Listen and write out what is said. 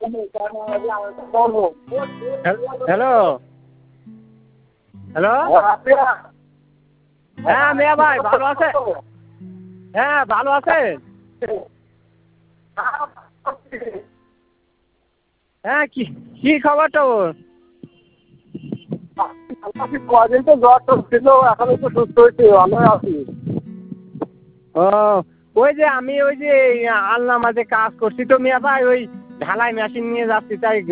Hello hello, হ্যাঁ মিয়া ভাই ভালো আছে? হ্যাঁ ভালো আছেন? হ্যাঁ কি কি খবর টবর? কদিন তো জ্বর টর ছিল, এখন একটু সুস্থ হয়েছি, ভালো আছি। ও ওই যে আমি ওই যে আলনামাজে কাজ করছি তো মিয়া ভাই, ওই ঢালাই মেশিন নিয়ে যাচ্ছি, তাই